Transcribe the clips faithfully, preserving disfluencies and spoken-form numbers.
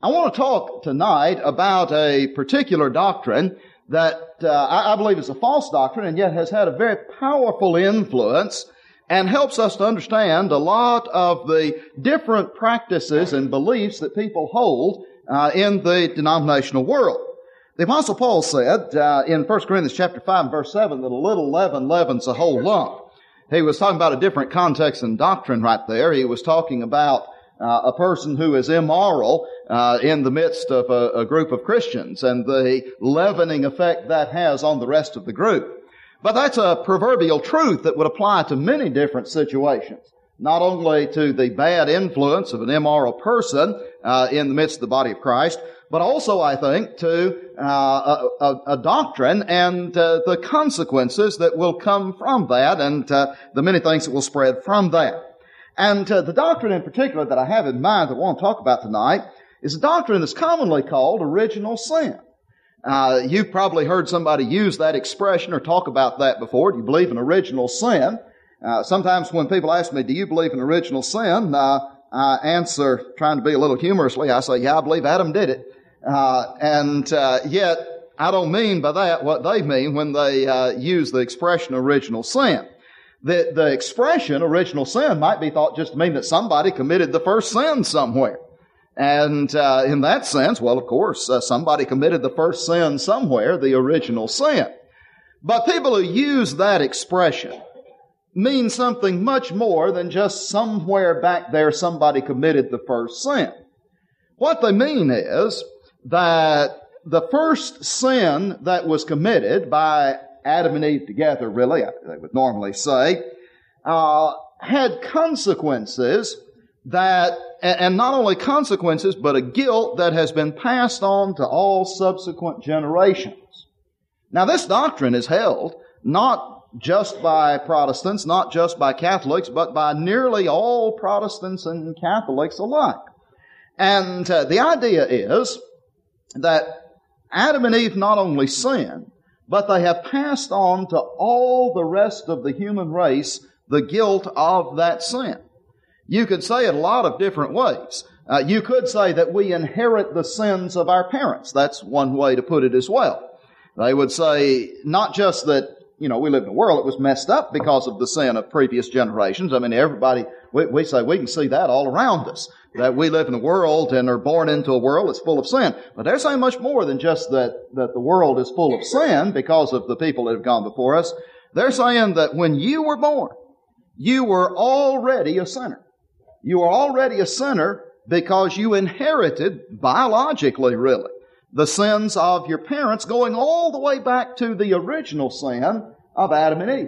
I want to talk tonight about a particular doctrine that uh, I, I believe is a false doctrine and yet has had a very powerful influence and helps us to understand a lot of the different practices and beliefs that people hold uh, in the denominational world. The Apostle Paul said uh, in First Corinthians chapter five, verse seven, that a little leaven leavens a whole lump. He was talking about a different context and doctrine right there. He was talking about Uh, a person who is immoral uh, in the midst of a, a group of Christians and the leavening effect that has on the rest of the group. But that's a proverbial truth that would apply to many different situations, not only to the bad influence of an immoral person uh, in the midst of the body of Christ, but also, I think, to uh, a, a, a doctrine and uh, the consequences that will come from that and uh, the many things that will spread from that. And uh, the doctrine in particular that I have in mind that I want to talk about tonight is a doctrine that's commonly called original sin. Uh, you've probably heard somebody use that expression or talk about that before. Do you believe in original sin? Uh, sometimes when people ask me, do you believe in original sin? Uh, I answer, trying to be a little humorously, I say, yeah, I believe Adam did it. Uh, and uh, yet, I don't mean by that what they mean when they uh, use the expression original sin. The, the expression original sin might be thought just to mean that somebody committed the first sin somewhere. And uh, in that sense, well, of course, uh, somebody committed the first sin somewhere, the original sin. But people who use that expression mean something much more than just somewhere back there somebody committed the first sin. What they mean is that the first sin that was committed by Adam and Eve together, really, they would normally say, uh, had consequences that, and not only consequences, but a guilt that has been passed on to all subsequent generations. Now, this doctrine is held not just by Protestants, not just by Catholics, but by nearly all Protestants and Catholics alike. And uh, the idea is that Adam and Eve not only sinned, but they have passed on to all the rest of the human race the guilt of that sin. You could say it a lot of different ways. Uh, you could say that we inherit the sins of our parents. That's one way to put it as well. They would say not just that, you know, we live in a world that was messed up because of the sin of previous generations. I mean, everybody, we, we say we can see that all around us, that we live in a world and are born into a world that's full of sin. But they're saying much more than just that, that the world is full of sin because of the people that have gone before us. They're saying that when you were born, you were already a sinner. You were already a sinner because you inherited, biologically really, the sins of your parents going all the way back to the original sin of Adam and Eve.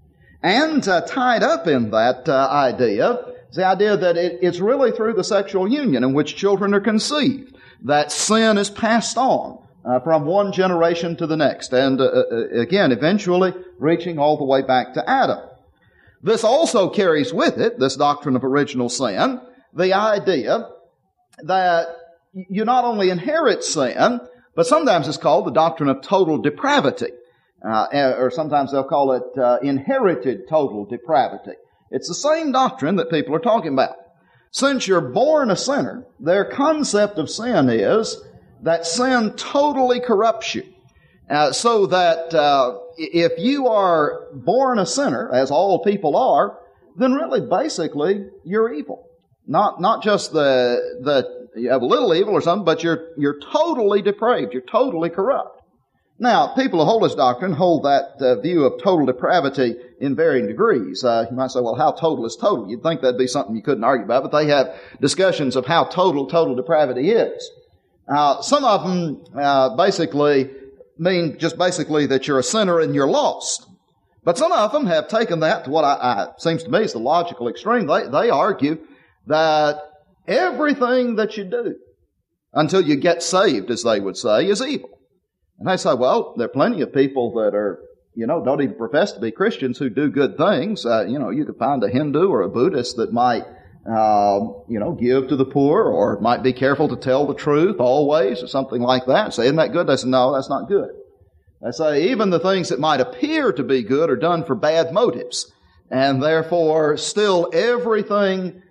And uh, tied up in that uh, idea is the idea that it, it's really through the sexual union in which children are conceived that sin is passed on uh, from one generation to the next, and uh, uh, again, eventually reaching all the way back to Adam. This also carries with it, this doctrine of original sin, the idea that you not only inherit sin, but sometimes it's called the doctrine of total depravity. Uh, or sometimes they'll call it uh, inherited total depravity. It's the same doctrine that people are talking about. Since you're born a sinner, their concept of sin is that sin totally corrupts you. Uh, so that uh, if you are born a sinner, as all people are, then really basically you're evil. Not not just the the you have a little evil or something, but you're you're totally depraved. You're totally corrupt. Now, people who hold this doctrine hold that uh, view of total depravity in varying degrees. Uh, you might say, well, how total is total? You'd think that'd be something you couldn't argue about, but they have discussions of how total total depravity is. Uh, some of them uh, basically mean just basically that you're a sinner and you're lost. But some of them have taken that to what I, I seems to me is the logical extreme. They, they argue that everything that you do until you get saved, as they would say, is evil. And they say, well, there are plenty of people that are, you know, don't even profess to be Christians who do good things. Uh, you know, you could find a Hindu or a Buddhist that might, uh, you know, give to the poor or might be careful to tell the truth always or something like that. Say, isn't that good? They say, no, that's not good. They say even the things that might appear to be good are done for bad motives. And therefore, still everything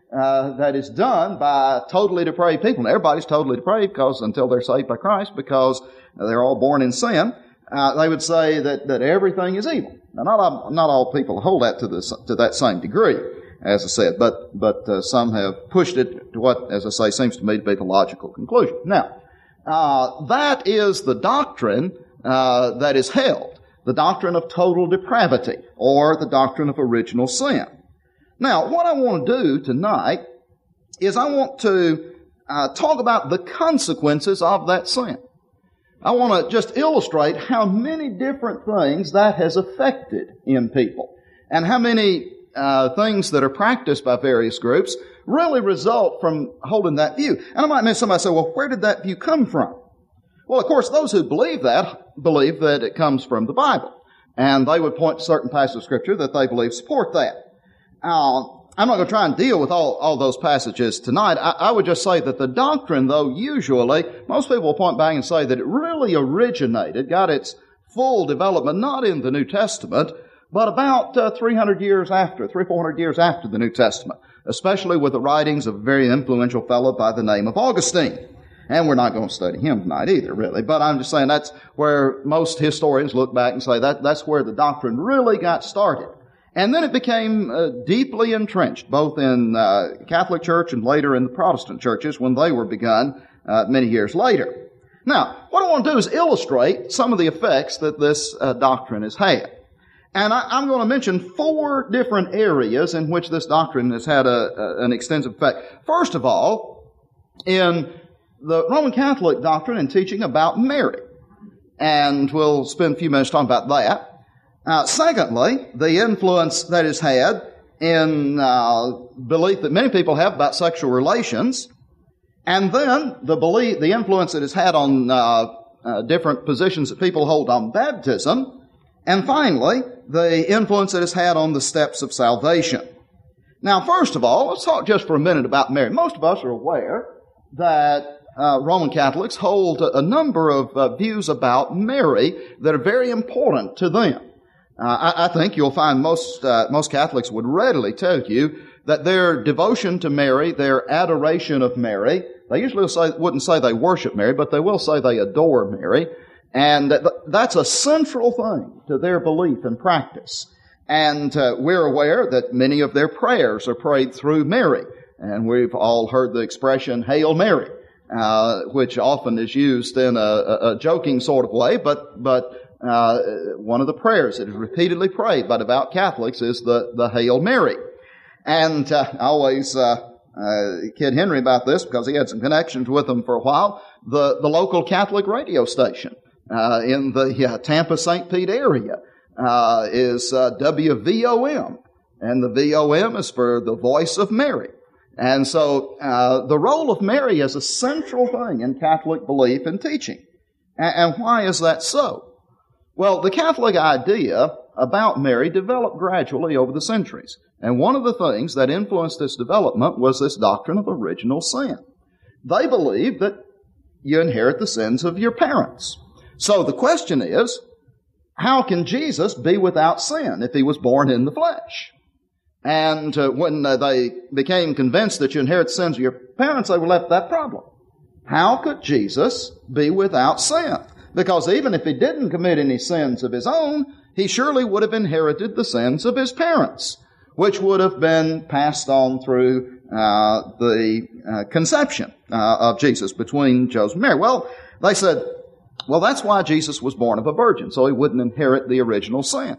uh, that is done by totally depraved people. And everybody's totally depraved because until they're saved by Christ, because they're all born in sin, uh, they would say that, that everything is evil. Now, not all, not all people hold that to this to that same degree, as I said, but but uh, some have pushed it to what, as I say, seems to me to be the logical conclusion. Now, uh, that is the doctrine uh, that is held, the doctrine of total depravity, or the doctrine of original sin. Now, what I want to do tonight is I want to uh, talk about the consequences of that sin. I want to just illustrate how many different things that has affected in people, and how many uh, things that are practiced by various groups really result from holding that view. And I might mean somebody say, well, where did that view come from? Well, of course, those who believe that believe that it comes from the Bible, and they would point to certain passages of Scripture that they believe support that. Uh, I'm not going to try and deal with all, all those passages tonight. I, I would just say that the doctrine, though, usually, most people will point back and say that it really originated, got its full development, not in the New Testament, but about uh, three hundred years after, three, four hundred years after the New Testament, especially with the writings of a very influential fellow by the name of Augustine. And we're not going to study him tonight either, really. But I'm just saying that's where most historians look back and say that that's where the doctrine really got started. And then it became uh, deeply entrenched, both in uh, Catholic Church and later in the Protestant churches when they were begun uh, many years later. Now, what I want to do is illustrate some of the effects that this uh, doctrine has had. And I, I'm going to mention four different areas in which this doctrine has had a, a, an extensive effect. First of all, in the Roman Catholic doctrine and teaching about Mary. And we'll spend a few minutes talking about that. Uh, secondly, the influence that is had in uh, belief that many people have about sexual relations, and then the belief, the influence that is had on uh, uh, different positions that people hold on baptism, and finally, the influence that is had on the steps of salvation. Now, first of all, let's talk just for a minute about Mary. Most of us are aware that Uh, Roman Catholics hold a, a number of uh, views about Mary that are very important to them. Uh, I, I think you'll find most uh, most Catholics would readily tell you that their devotion to Mary, their adoration of Mary, they usually say, wouldn't say they worship Mary, but they will say they adore Mary, and th- that's a central thing to their belief and practice. And uh, we're aware that many of their prayers are prayed through Mary, and we've all heard the expression "Hail Mary," Uh, which often is used in a, a, a joking sort of way, but but uh, one of the prayers that is repeatedly prayed by devout Catholics is the, the Hail Mary. And uh, I always uh, uh, kid Henry about this because he had some connections with them for a while. The, the local Catholic radio station uh, in the uh, Tampa Saint Pete area uh, is uh, W V O M, and the V O M is for the Voice of Mary. And so uh, the role of Mary is a central thing in Catholic belief and teaching. And, and why is that so? Well, the Catholic idea about Mary developed gradually over the centuries. And one of the things that influenced this development was this doctrine of original sin. They believed that you inherit the sins of your parents. So the question is, how can Jesus be without sin if he was born in the flesh? And uh, when uh, they became convinced that you inherit the sins of your parents, they were left with that problem. How could Jesus be without sin? Because even if he didn't commit any sins of his own, he surely would have inherited the sins of his parents, which would have been passed on through uh, the uh, conception uh, of Jesus between Joseph and Mary. Well, they said, well, that's why Jesus was born of a virgin, so he wouldn't inherit the original sin.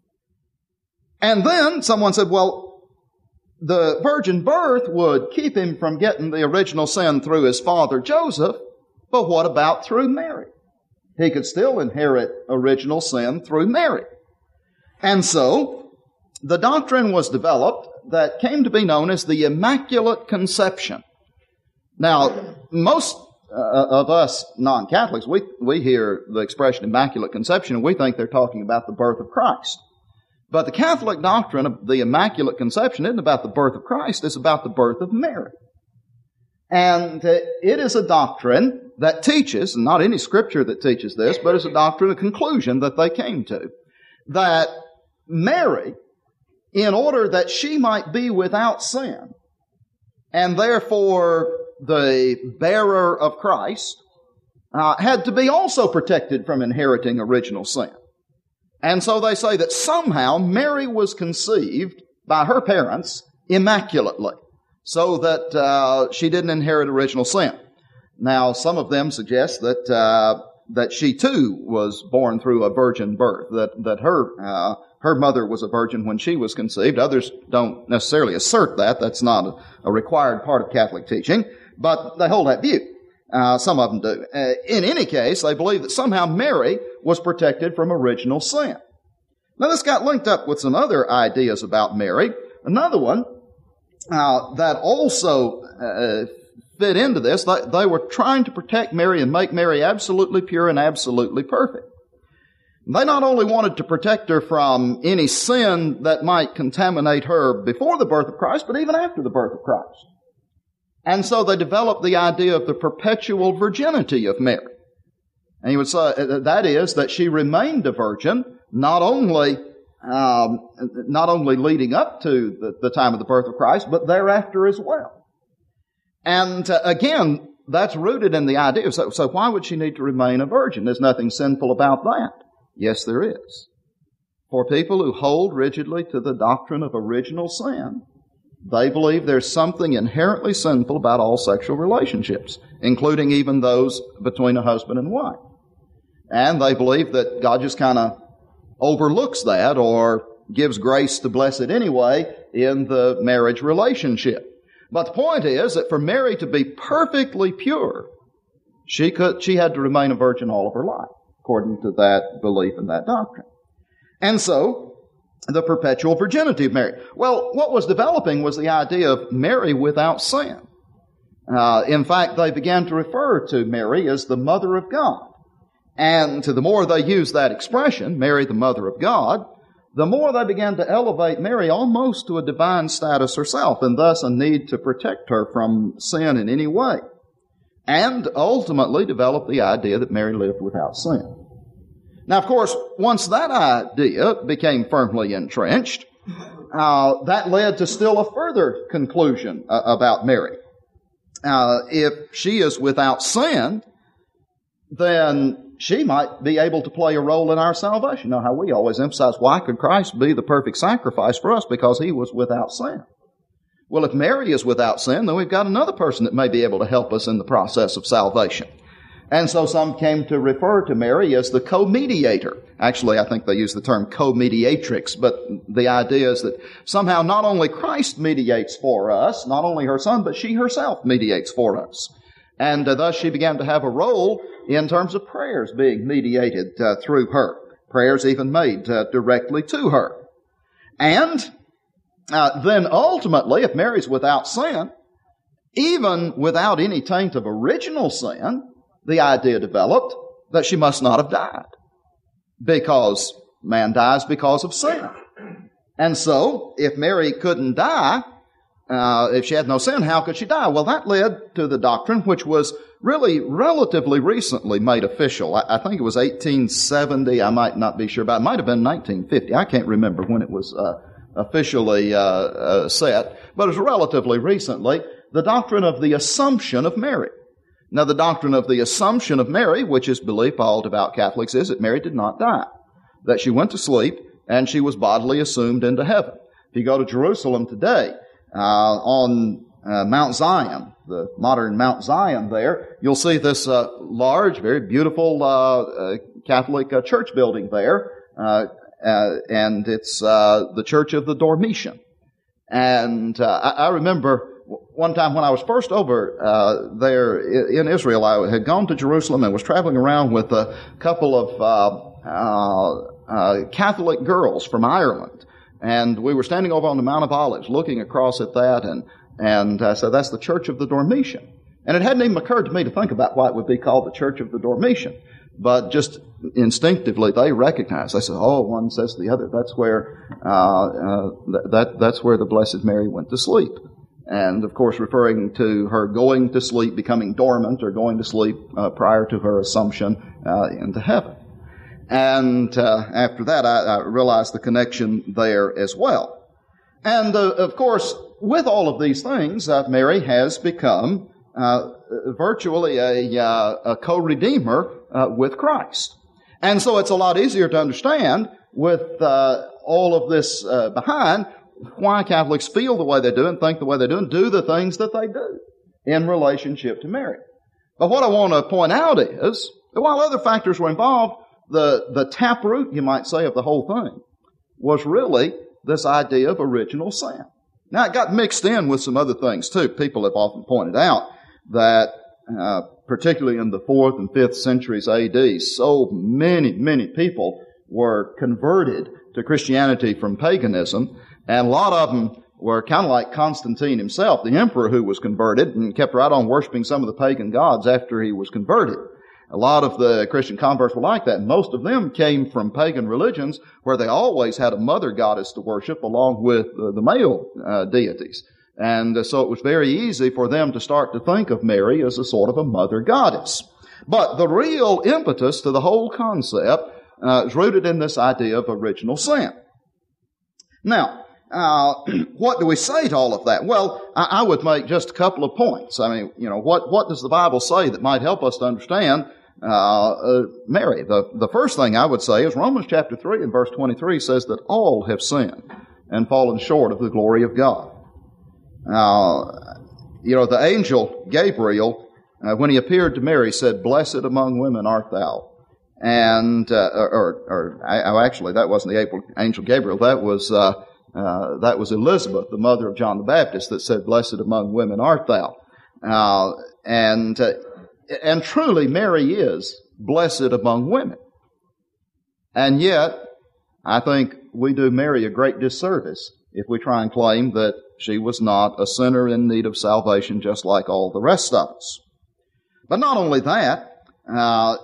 And then someone said, well, the virgin birth would keep him from getting the original sin through his father Joseph, but what about through Mary? He could still inherit original sin through Mary. And so the doctrine was developed that came to be known as the Immaculate Conception. Now, most uh, of us non-Catholics, we, we hear the expression Immaculate Conception and we think they're talking about the birth of Christ. But the Catholic doctrine of the Immaculate Conception isn't about the birth of Christ, it's about the birth of Mary. And it is a doctrine that teaches, and not any scripture that teaches this, but it's a doctrine, a conclusion that they came to, that Mary, in order that she might be without sin, and therefore the bearer of Christ uh, had to be also protected from inheriting original sin. And so they say that somehow Mary was conceived by her parents immaculately, so that uh, she didn't inherit original sin. Now, some of them suggest that uh, that she too was born through a virgin birth, that that her uh, her mother was a virgin when she was conceived. Others don't necessarily assert that. That's not a, a required part of Catholic teaching, but they hold that view. Uh, some of them do. Uh, in any case, they believe that somehow Mary was protected from original sin. Now, this got linked up with some other ideas about Mary. Another one uh, that also uh, fit into this, they, they were trying to protect Mary and make Mary absolutely pure and absolutely perfect. They not only wanted to protect her from any sin that might contaminate her before the birth of Christ, but even after the birth of Christ. And so they developed the idea of the perpetual virginity of Mary. And you would say that is that she remained a virgin not only um, not only leading up to the, the time of the birth of Christ, but thereafter as well. And uh, again, that's rooted in the idea. So, so why would she need to remain a virgin? There's nothing sinful about that. Yes, there is. For people who hold rigidly to the doctrine of original sin, they believe there's something inherently sinful about all sexual relationships, including even those between a husband and wife. And they believe that God just kind of overlooks that or gives grace to bless it anyway in the marriage relationship. But the point is that for Mary to be perfectly pure, she could, she had to remain a virgin all of her life, according to that belief and that doctrine. And so, the perpetual virginity of Mary. Well, what was developing was the idea of Mary without sin. Uh, in fact, they began to refer to Mary as the Mother of God. And to the more they used that expression, Mary the Mother of God, the more they began to elevate Mary almost to a divine status herself, and thus a need to protect her from sin in any way. And ultimately developed the idea that Mary lived without sin. Now, of course, once that idea became firmly entrenched, uh, that led to still a further conclusion uh, about Mary. Uh, if she is without sin, then she might be able to play a role in our salvation. You know how we always emphasize, why could Christ be the perfect sacrifice for us? Because he was without sin. Well, if Mary is without sin, then we've got another person that may be able to help us in the process of salvation. And so some came to refer to Mary as the co-mediator. Actually, I think they use the term co-mediatrix, but the idea is that somehow not only Christ mediates for us, not only her Son, but she herself mediates for us. And uh, thus she began to have a role in terms of prayers being mediated uh, through her. Prayers even made uh, directly to her. And uh, then ultimately, if Mary's without sin, even without any taint of original sin, the idea developed that she must not have died, because man dies because of sin. And so, if Mary couldn't die, uh, if she had no sin, how could she die? Well, that led to the doctrine which was really relatively recently made official. I, I think it was eighteen seventy. I might not be sure, but it might have been nineteen fifty. I can't remember when it was uh, officially uh, uh, set, but it was relatively recently, the doctrine of the Assumption of Mary. Now, the doctrine of the Assumption of Mary, which is believed by all devout Catholics, is that Mary did not die, that she went to sleep and she was bodily assumed into heaven. If you go to Jerusalem today, uh, on uh, Mount Zion, the modern Mount Zion there, you'll see this uh, large, very beautiful uh, uh, Catholic uh, church building there, uh, uh, and it's uh, the Church of the Dormition. And uh, I, I remember one time when I was first over uh, there in Israel, I had gone to Jerusalem and was traveling around with a couple of uh, uh, uh, Catholic girls from Ireland. And we were standing over on the Mount of Olives looking across at that, and and uh, so that's the Church of the Dormition. And it hadn't even occurred to me to think about why it would be called the Church of the Dormition. But just instinctively they recognized. They said, oh, one says the other. That's where uh, uh, that that's where the Blessed Mary went to sleep. And, of course, referring to her going to sleep, becoming dormant, or going to sleep uh, prior to her assumption uh, into heaven. And uh, after that, I, I realized the connection there as well. And, uh, of course, with all of these things, uh, Mary has become uh, virtually a, uh, a co-redeemer uh, with Christ. And so it's a lot easier to understand with uh, all of this uh, behind why Catholics feel the way they do and think the way they do and do the things that they do in relationship to Mary. But what I want to point out is that while other factors were involved, the, the taproot, you might say, of the whole thing was really this idea of original sin. Now, it got mixed in with some other things, too. People have often pointed out that, uh, particularly in the fourth and fifth centuries A D, so many, many people were converted to Christianity from paganism, and a lot of them were kind of like Constantine himself, the emperor who was converted and kept right on worshiping some of the pagan gods after he was converted. A lot of the Christian converts were like that, and most of them came from pagan religions where they always had a mother goddess to worship along with uh, the male uh, deities. And uh, so it was very easy for them to start to think of Mary as a sort of a mother goddess. But the real impetus to the whole concept uh, is rooted in this idea of original sin. Now, uh, what do we say to all of that? Well, I, I would make just a couple of points. I mean, you know, what, what does the Bible say that might help us to understand Uh, uh, Mary? The, the first thing I would say is Romans chapter three and verse twenty-three says that all have sinned and fallen short of the glory of God. Now, you know, the angel Gabriel, uh, when he appeared to Mary, said, "Blessed among women art thou." And, uh, or, or, or actually, that wasn't the angel Gabriel. That was, uh, uh, that was Elizabeth, the mother of John the Baptist, that said, "Blessed among women art thou." Uh, and, uh, And truly, Mary is blessed among women. And yet, I think we do Mary a great disservice if we try and claim that she was not a sinner in need of salvation just like all the rest of us. But not only that, uh,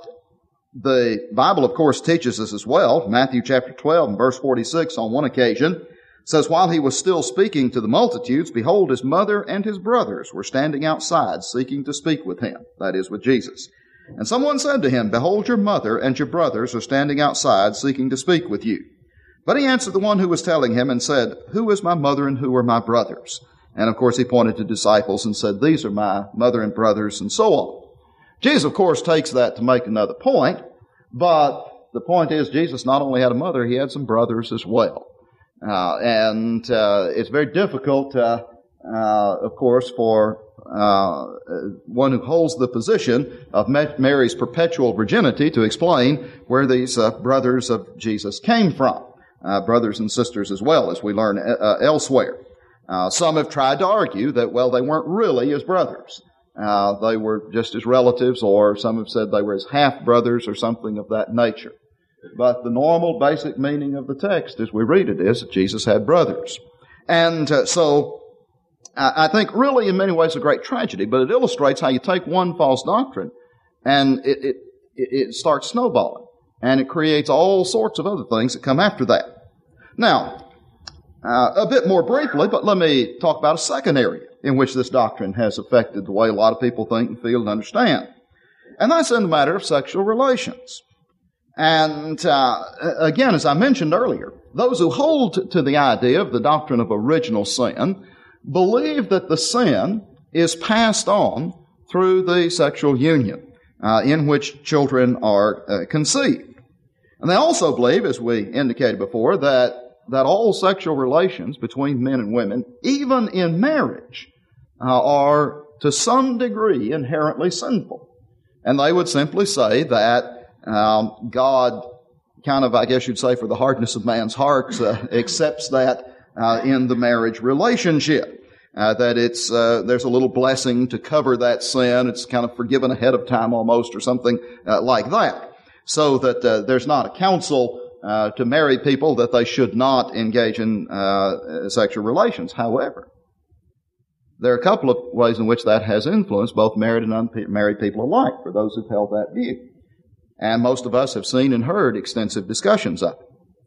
the Bible, of course, teaches us as well. Matthew chapter twelve and verse forty-six on one occasion says, "While he was still speaking to the multitudes, behold, his mother and his brothers were standing outside seeking to speak with him," that is, with Jesus. "And someone said to him, Behold, your mother and your brothers are standing outside seeking to speak with you." But he answered the one who was telling him and said, "Who is my mother and who are my brothers?" And of course he pointed to disciples and said, "These are my mother and brothers," and so on. Jesus, of course, takes that to make another point, but the point is Jesus not only had a mother, he had some brothers as well. Uh, and uh, it's very difficult, uh, uh, of course, for uh, one who holds the position of Mary's perpetual virginity to explain where these uh, brothers of Jesus came from, uh, brothers and sisters as well, as we learn uh, elsewhere. Uh, some have tried to argue that, well, they weren't really his brothers. Uh, they were just his relatives, or some have said they were his half-brothers or something of that nature. But the normal basic meaning of the text as we read it is that Jesus had brothers. And uh, so I, I think really in many ways a great tragedy, but it illustrates how you take one false doctrine and it, it, it starts snowballing. And it creates all sorts of other things that come after that. Now, uh, a bit more briefly, but let me talk about a second area in which this doctrine has affected the way a lot of people think and feel and understand. And that's in the matter of sexual relations. And uh, again, as I mentioned earlier, those who hold to the idea of the doctrine of original sin believe that the sin is passed on through the sexual union uh, in which children are uh, conceived. And they also believe, as we indicated before, that, that all sexual relations between men and women, even in marriage, uh, are to some degree inherently sinful. And they would simply say that Um, God kind of, I guess you'd say, for the hardness of man's heart, uh, accepts that uh, in the marriage relationship. Uh, that it's uh, there's a little blessing to cover that sin. It's kind of forgiven ahead of time almost, or something uh, like that. So that uh, there's not a counsel uh, to married people that they should not engage in uh, sexual relations. However, there are a couple of ways in which that has influenced both married and unmarried people alike, for those who've held that view. And most of us have seen and heard extensive discussions of it.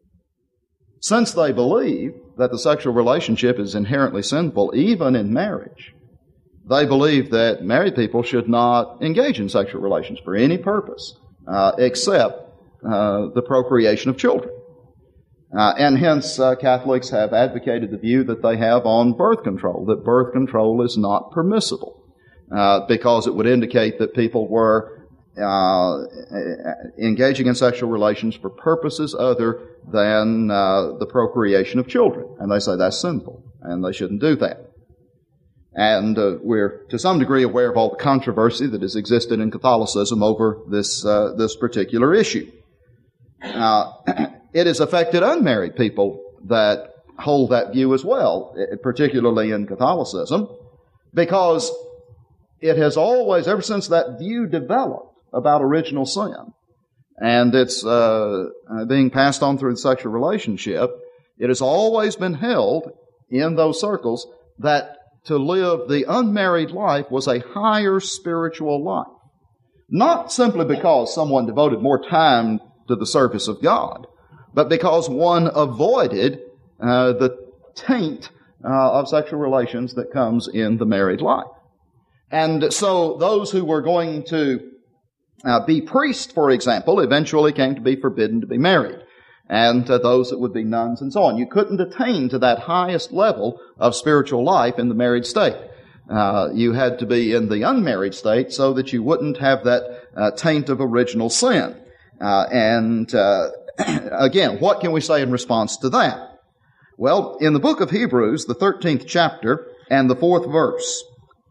Since they believe that the sexual relationship is inherently sinful, even in marriage, they believe that married people should not engage in sexual relations for any purpose uh, except uh, the procreation of children. Uh, and hence, uh, Catholics have advocated the view that they have on birth control, that birth control is not permissible, uh, because it would indicate that people were uh, engaging in sexual relations for purposes other than uh, the procreation of children. And they say that's sinful, and they shouldn't do that. And uh, we're to some degree aware of all the controversy that has existed in Catholicism over this uh, this particular issue. Uh, It has affected unmarried people that hold that view as well, particularly in Catholicism, because it has always, ever since that view developed about original sin, and it's uh, being passed on through the sexual relationship, it has always been held in those circles that to live the unmarried life was a higher spiritual life. Not simply because someone devoted more time to the service of God, but because one avoided uh, the taint uh, of sexual relations that comes in the married life. And so those who were going to uh, be priests, for example, eventually came to be forbidden to be married. And uh, those that would be nuns and so on. You couldn't attain to that highest level of spiritual life in the married state. Uh, you had to be in the unmarried state so that you wouldn't have that uh, taint of original sin. Uh, and uh, Again, what can we say in response to that? Well, in the book of Hebrews, the thirteenth chapter and the fourth verse,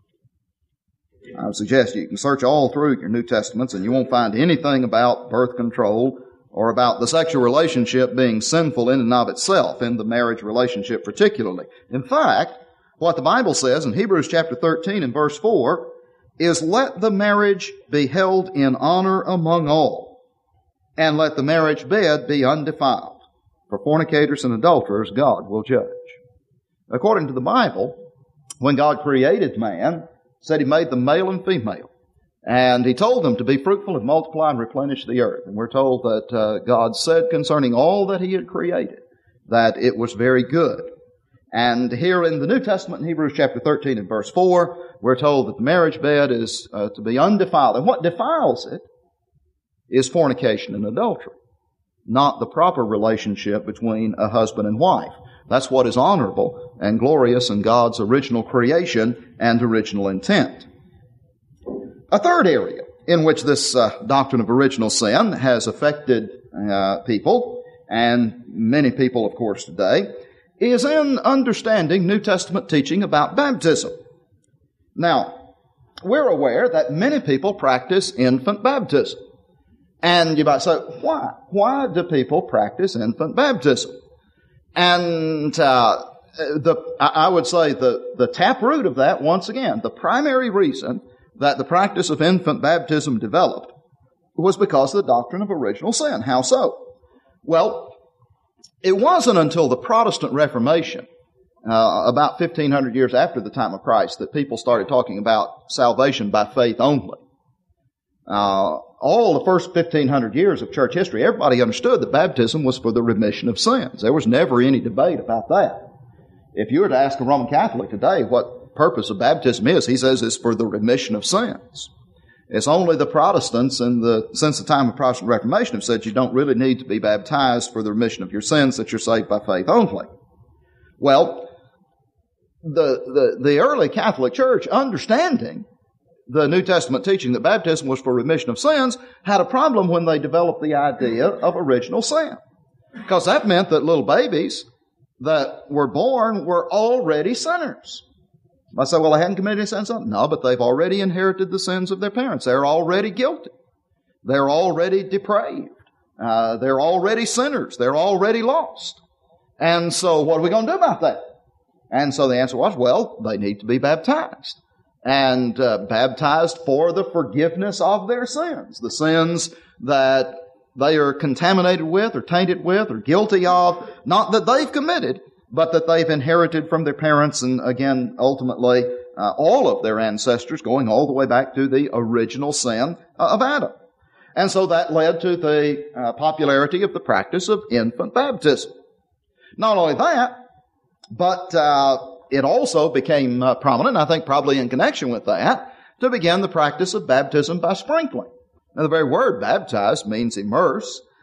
I would suggest you can search all through your New Testaments and you won't find anything about birth control or about the sexual relationship being sinful in and of itself, in the marriage relationship particularly. In fact, what the Bible says in Hebrews chapter thirteen and verse four is, "Let the marriage be held in honor among all, and let the marriage bed be undefiled. For fornicators and adulterers God will judge." According to the Bible, when God created man, said He made them male and female. And He told them to be fruitful and multiply and replenish the earth. And we're told that uh, God said concerning all that He had created, that it was very good. And here in the New Testament, in Hebrews chapter thirteen and verse four, we're told that the marriage bed is uh, to be undefiled. And what defiles it is fornication and adultery, not the proper relationship between a husband and wife. That's what is honorable and glorious in God's original creation and original intent. A third area in which this uh, doctrine of original sin has affected uh, people, and many people, of course, today, is in understanding New Testament teaching about baptism. Now, we're aware that many people practice infant baptism. And you might say, why? Why do people practice infant baptism? And uh, the I would say the, the taproot of that, once again, the primary reason that the practice of infant baptism developed was because of the doctrine of original sin. How so? Well, it wasn't until the Protestant Reformation, uh, about fifteen hundred years after the time of Christ, that people started talking about salvation by faith only. Uh, all the first fifteen hundred years of church history, everybody understood that baptism was for the remission of sins. There was never any debate about that. If you were to ask a Roman Catholic today what purpose of baptism is, he says it's for the remission of sins. It's only the Protestants, in the, since the time of Protestant Reformation, have said you don't really need to be baptized for the remission of your sins, that you're saved by faith only. Well, the, the, the early Catholic Church, understanding the New Testament teaching that baptism was for remission of sins, had a problem when they developed the idea of original sin. Because that meant that little babies that were born were already sinners. I say, well, they hadn't committed any sins? No, but they've already inherited the sins of their parents. They're already guilty. They're already depraved. Uh, they're already sinners. They're already lost. And so what are we going to do about that? And so the answer was, well, they need to be baptized. And uh, baptized for the forgiveness of their sins. The sins that they are contaminated with or tainted with or guilty of, not that they've committed, but that they've inherited from their parents and, again, ultimately, uh, all of their ancestors, going all the way back to the original sin uh, of Adam. And so that led to the uh, popularity of the practice of infant baptism. Not only that, but uh, it also became uh, prominent, I think probably in connection with that, to begin the practice of baptism by sprinkling. Now, the very word baptize means immerse,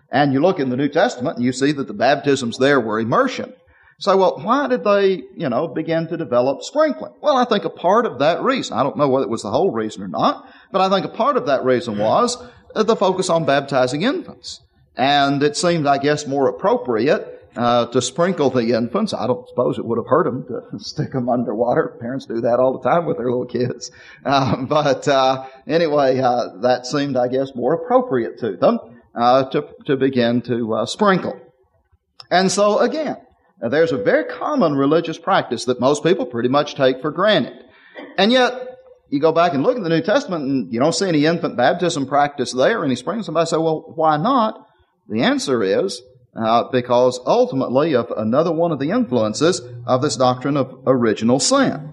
And you look in the New Testament and you see that the baptisms there were immersion. So, well, why did they, you know, begin to develop sprinkling? Well, I think a part of that reason, I don't know whether it was the whole reason or not, but I think a part of that reason was the focus on baptizing infants. And it seemed, I guess, more appropriate uh, to sprinkle the infants. I don't suppose it would have hurt them to stick them underwater. Parents do that all the time with their little kids. Um, but uh, anyway, uh, that seemed, I guess, more appropriate to them uh, to, to begin to uh, sprinkle. And so, again, now, there's a very common religious practice that most people pretty much take for granted. And yet, you go back and look at the New Testament and you don't see any infant baptism practice there, any sprinkling. Somebody say, well, why not? The answer is uh, because ultimately of another one of the influences of this doctrine of original sin.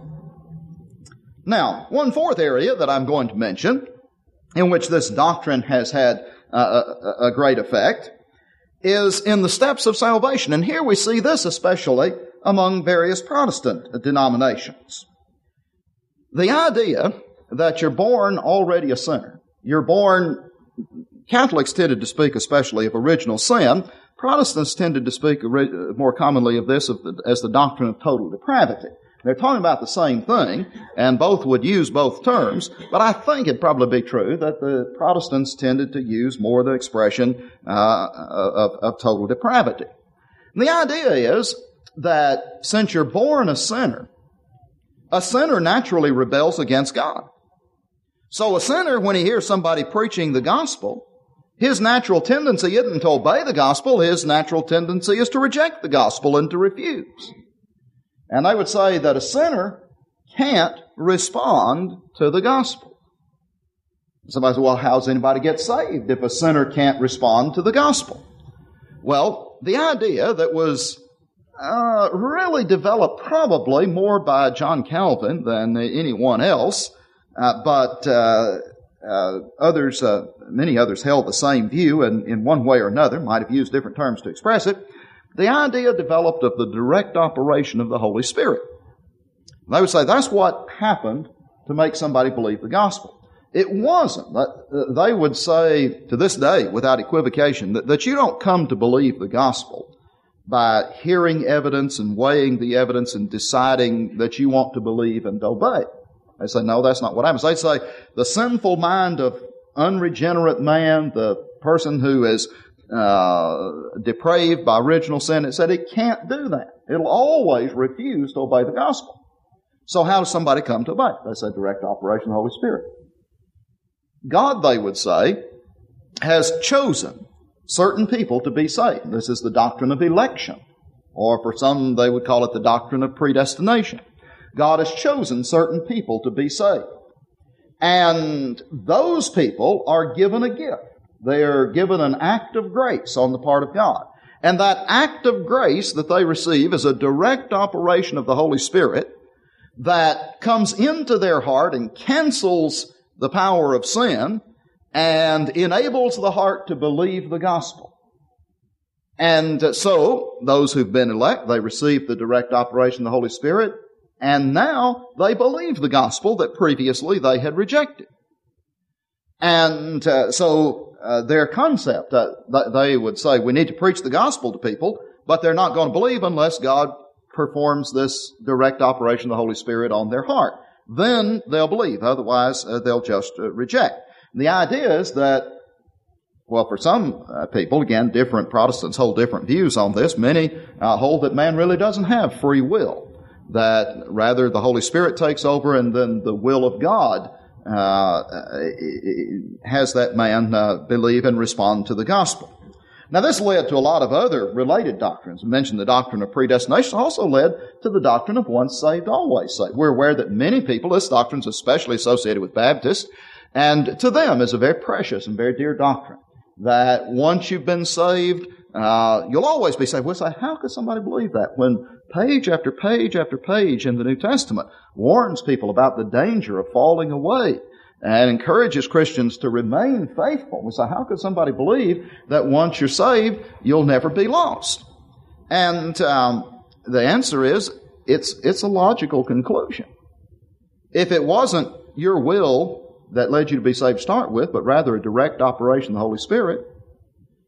Now, one fourth area that I'm going to mention in which this doctrine has had uh, a, a great effect is in the steps of salvation. And here we see this especially among various Protestant denominations. The idea that you're born already a sinner, you're born, Catholics tended to speak especially of original sin. Protestants tended to speak more commonly of this as the doctrine of total depravity. They're talking about the same thing, and both would use both terms, but I think it'd probably be true that the Protestants tended to use more the expression uh, of, of total depravity. And the idea is that since you're born a sinner, a sinner naturally rebels against God. So a sinner, when he hears somebody preaching the gospel, his natural tendency isn't to obey the gospel, his natural tendency is to reject the gospel and to refuse. And they would say that a sinner can't respond to the gospel. Somebody says, well, how does anybody get saved if a sinner can't respond to the gospel? Well, the idea that was uh, really developed probably more by John Calvin than anyone else, uh, but uh, uh, others, uh, many others held the same view, and in one way or another might have used different terms to express it. The idea developed of the direct operation of the Holy Spirit. They would say that's what happened to make somebody believe the gospel. It wasn't. They would say to this day, without equivocation, that, that you don't come to believe the gospel by hearing evidence and weighing the evidence and deciding that you want to believe and obey. They say, no, that's not what happens. They say the sinful mind of unregenerate man, the person who is Uh, depraved by original sin, it said it can't do that. It'll always refuse to obey the gospel. So how does somebody come to obey? They say direct operation of the Holy Spirit. God, they would say, has chosen certain people to be saved. This is the doctrine of election, or for some they would call it the doctrine of predestination. God has chosen certain people to be saved. And those people are given a gift. They are given an act of grace on the part of God. And that act of grace that they receive is a direct operation of the Holy Spirit that comes into their heart and cancels the power of sin and enables the heart to believe the gospel. And so, those who've been elect, they receive the direct operation of the Holy Spirit, and now they believe the gospel that previously they had rejected. And uh, so, Uh, their concept, uh, th- they would say we need to preach the gospel to people, but they're not going to believe unless God performs this direct operation of the Holy Spirit on their heart. Then they'll believe. Otherwise, uh, they'll just uh, reject. The idea is that, well, for some uh, people, again, different Protestants hold different views on this. Many uh, hold that man really doesn't have free will, that rather the Holy Spirit takes over and then the will of God Uh, has that man uh, believe and respond to the gospel. Now, this led to a lot of other related doctrines. I mentioned the doctrine of predestination, also led to the doctrine of once saved, always saved. We're aware that many people, this doctrine is especially associated with Baptists, and to them is a very precious and very dear doctrine, that once you've been saved, uh, you'll always be saved. We'll say, how could somebody believe that when page after page after page in the New Testament warns people about the danger of falling away and encourages Christians to remain faithful? We say, how could somebody believe that once you're saved, you'll never be lost? And um, the answer is, it's it's a logical conclusion. If it wasn't your will that led you to be saved to start with, but rather a direct operation of the Holy Spirit,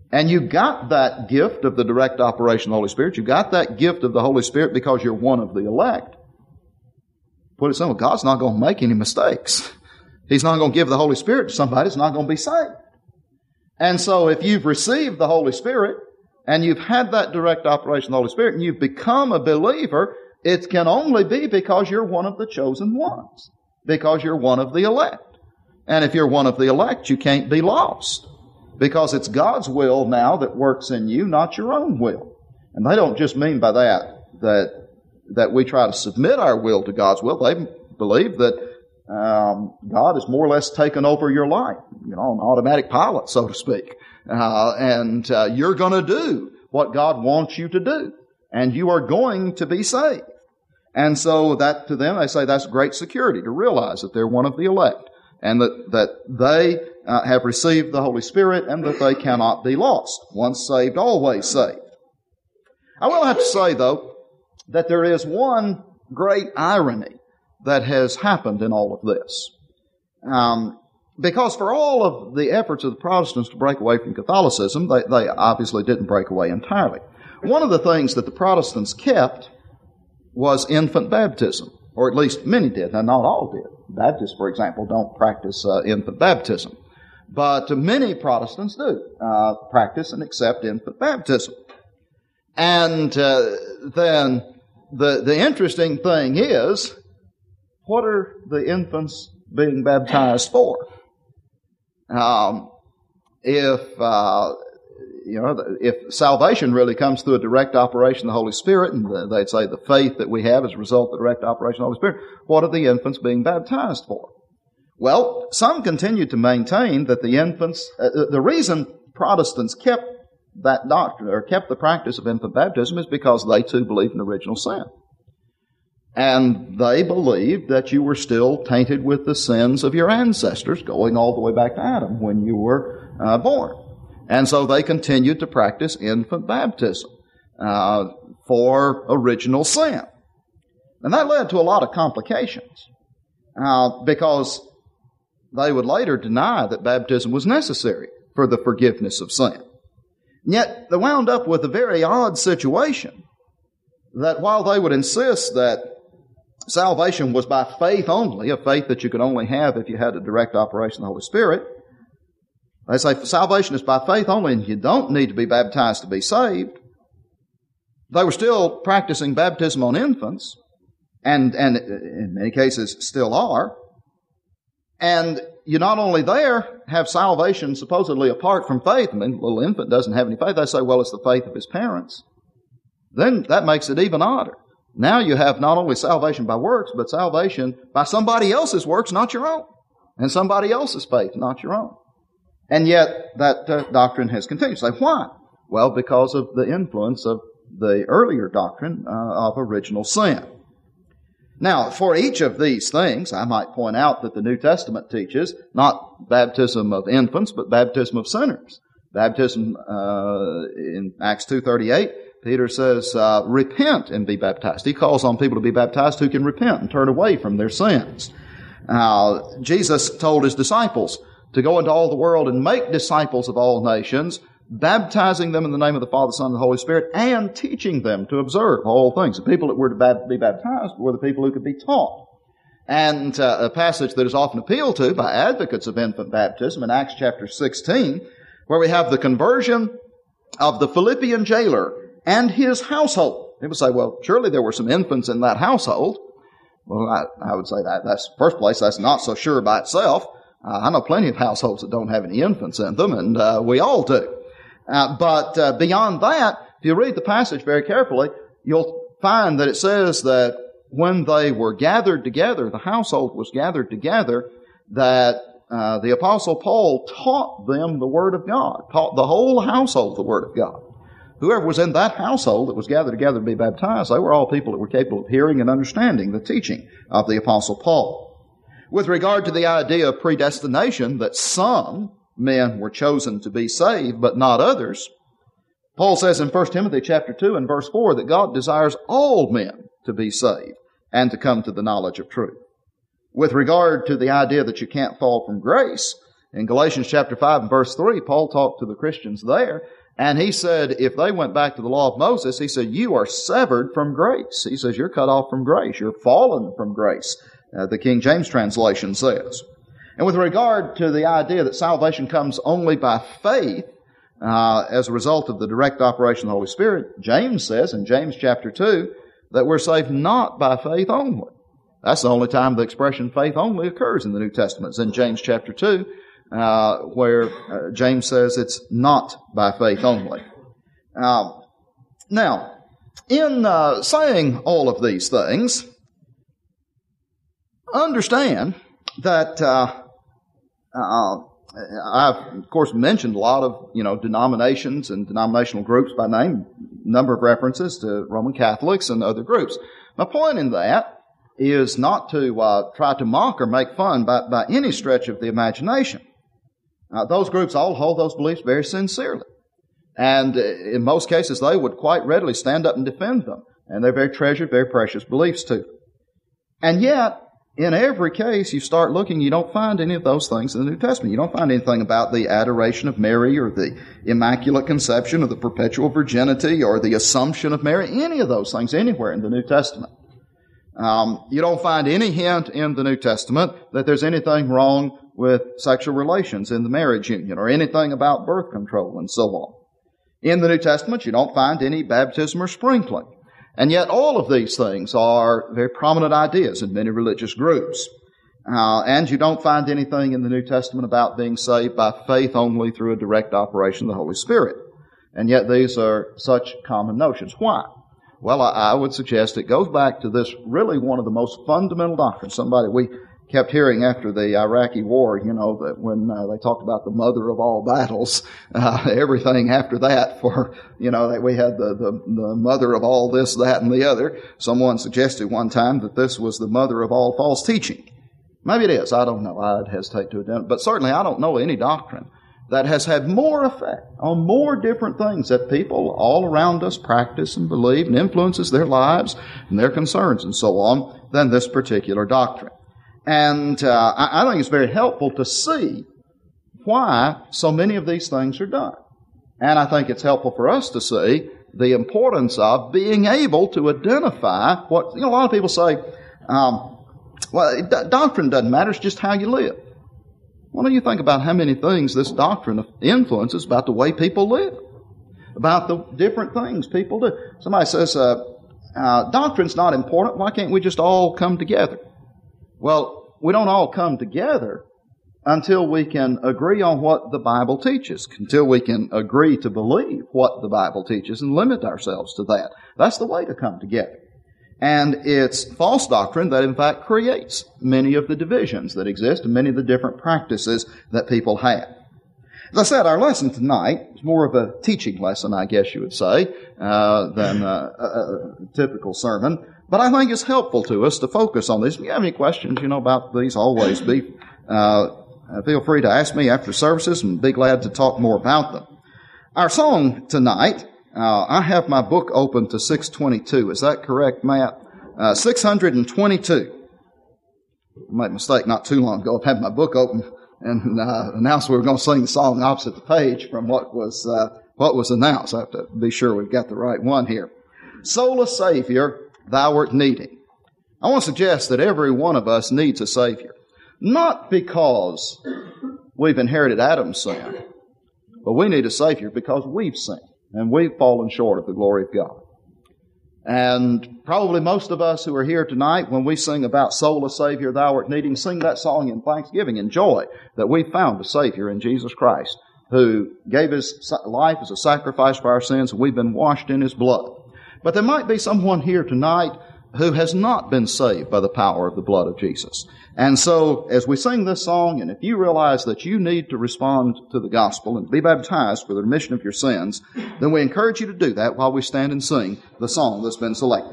And you got that gift of the direct operation of the Holy Spirit. You got that gift of the Holy Spirit because you're one of the elect. Put it simply, God's not going to make any mistakes. He's not going to give the Holy Spirit to somebody that's not going to be saved. And so if you've received the Holy Spirit and you've had that direct operation of the Holy Spirit and you've become a believer, it can only be because you're one of the chosen ones, because you're one of the elect. And if you're one of the elect, you can't be lost, because it's God's will now that works in you, not your own will. And they don't just mean by that that that we try to submit our will to God's will. They believe that um, God has more or less taken over your life, you know, on automatic pilot, so to speak. Uh, and uh, you're going to do what God wants you to do, and you are going to be saved. And so that to them, they say that's great security to realize that they're one of the elect, and that, that they uh, have received the Holy Spirit, and that they cannot be lost. Once saved, always saved. I will have to say, though, that there is one great irony that has happened in all of this. Um, because for all of the efforts of the Protestants to break away from Catholicism, they, they obviously didn't break away entirely. One of the things that the Protestants kept was infant baptism, or at least many did. Now, not all did. Baptists, for example, don't practice uh, infant baptism. But many Protestants do uh, practice and accept infant baptism. And uh, then the, the interesting thing is, what are the infants being baptized for? Um, if, uh, you know, if salvation really comes through a direct operation of the Holy Spirit, and the, they'd say the faith that we have as a result of the direct operation of the Holy Spirit, what are the infants being baptized for? Well, some continue to maintain that the infants, uh, the reason Protestants kept that doctrine, or kept the practice of infant baptism, is because they too believed in original sin. And they believed that you were still tainted with the sins of your ancestors, going all the way back to Adam when you were uh, born. And so they continued to practice infant baptism uh, for original sin. And that led to a lot of complications, uh, because they would later deny that baptism was necessary for the forgiveness of sin. And yet they wound up with a very odd situation, that while they would insist that salvation was by faith only, a faith that you could only have if you had a direct operation of the Holy Spirit, they say salvation is by faith only and you don't need to be baptized to be saved. They were still practicing baptism on infants, and, and in many cases still are. And you not only there have salvation supposedly apart from faith. I mean, a little infant doesn't have any faith. They say, well, it's the faith of his parents. Then that makes it even odder. Now you have not only salvation by works, but salvation by somebody else's works, not your own. And somebody else's faith, not your own. And yet that uh, doctrine has continued. Say, why? Well, because of the influence of the earlier doctrine uh, of original sin. Now, for each of these things, I might point out that the New Testament teaches not baptism of infants, but baptism of sinners. Baptism uh, in Acts two thirty-eight, Peter says, uh, repent and be baptized. He calls on people to be baptized who can repent and turn away from their sins. Uh, Jesus told his disciples to go into all the world and make disciples of all nations, baptizing them in the name of the Father, Son, and the Holy Spirit, and teaching them to observe all things. The people that were to be baptized were the people who could be taught. And uh, a passage that is often appealed to by advocates of infant baptism in Acts chapter sixteen, where we have the conversion of the Philippian jailer and his household. People say, well, surely there were some infants in that household. Well, I, I would say that that's, first place, that's not so sure by itself. Uh, I know plenty of households that don't have any infants in them, and uh, we all do. Uh, but uh, beyond that, if you read the passage very carefully, you'll find that it says that when they were gathered together, the household was gathered together, that uh, the Apostle Paul taught them the Word of God, taught the whole household the Word of God. Whoever was in that household that was gathered together to be baptized, they were all people that were capable of hearing and understanding the teaching of the Apostle Paul. With regard to the idea of predestination, that some men were chosen to be saved, but not others, Paul says in First Timothy chapter two and verse four that God desires all men to be saved and to come to the knowledge of truth. With regard to the idea that you can't fall from grace, In Galatians chapter five and verse three, Paul talked to the Christians there, and he said if they went back to the law of Moses, he said, you are severed from grace. He says you're cut off from grace. You're fallen from grace, uh, the King James translation says. And with regard to the idea that salvation comes only by faith, uh, as a result of the direct operation of the Holy Spirit, James says in James chapter two that we're saved not by faith only. That's the only time the expression faith only occurs in the New Testament. It's in James chapter two, uh, where uh, James says it's not by faith only. Uh, now, in uh, saying all of these things, understand that uh, uh, I've, of course, mentioned a lot of, you know, denominations and denominational groups by name, number of references to Roman Catholics and other groups. My point in that is not to uh, try to mock or make fun by, by any stretch of the imagination. Uh, those groups all hold those beliefs very sincerely. And in most cases, they would quite readily stand up and defend them. And they're very treasured, very precious beliefs too. And yet, in every case, you start looking, you don't find any of those things in the New Testament. You don't find anything about the adoration of Mary or the Immaculate Conception or the perpetual virginity or the Assumption of Mary, any of those things anywhere in the New Testament. Um, you don't find any hint in the New Testament that there's anything wrong with sexual relations in the marriage union or anything about birth control and so on. In the New Testament, you don't find any baptism or sprinkling. And yet all of these things are very prominent ideas in many religious groups. Uh, and you don't find anything in the New Testament about being saved by faith only through a direct operation of the Holy Spirit. And yet these are such common notions. Why? Well, I, I would suggest it goes back to this really one of the most fundamental doctrines. Somebody we kept hearing after the Iraqi war, you know, that when uh, they talked about the mother of all battles, uh, everything after that for, you know, that we had the, the, the mother of all this, that, and the other. Someone suggested one time that this was the mother of all false teaching. Maybe it is. I don't know. I'd hesitate to identify. But certainly I don't know any doctrine that has had more effect on more different things that people all around us practice and believe and influences their lives and their concerns and so on than this particular doctrine. And uh, I, I think it's very helpful to see why so many of these things are done. And I think it's helpful for us to see the importance of being able to identify what, you know, a lot of people say, um, well, d- doctrine doesn't matter, it's just how you live. Why don't you think about how many things this doctrine influences about the way people live, about the different things people do. Somebody says, uh, uh, doctrine's not important, why can't we just all come together? Well, we don't all come together until we can agree on what the Bible teaches, until we can agree to believe what the Bible teaches and limit ourselves to that. That's the way to come together. And it's false doctrine that in fact creates many of the divisions that exist and many of the different practices that people have. As I said, our lesson tonight is more of a teaching lesson, I guess you would say, uh, than a, a, a typical sermon. But I think it's helpful to us to focus on this. If you have any questions, you know, about these, always be, uh, feel free to ask me after services and be glad to talk more about them. Our song tonight, uh, I have my book open to six twenty-two. Is that correct, Matt? Uh, six twenty-two. I made a mistake not too long ago. I had my book open and uh, announced we were going to sing the song opposite the page from what was, uh, what was announced. I have to be sure we've got the right one here. Sola Savior, thou art needing. I want to suggest that every one of us needs a Savior. Not because we've inherited Adam's sin, but we need a Savior because we've sinned and we've fallen short of the glory of God. And probably most of us who are here tonight, when we sing about Sola Savior, thou art needing, sing that song in thanksgiving and joy that we found a Savior in Jesus Christ who gave His life as a sacrifice for our sins and we've been washed in His blood. But there might be someone here tonight who has not been saved by the power of the blood of Jesus. And so, as we sing this song, and if you realize that you need to respond to the gospel and be baptized for the remission of your sins, then we encourage you to do that while we stand and sing the song that's been selected.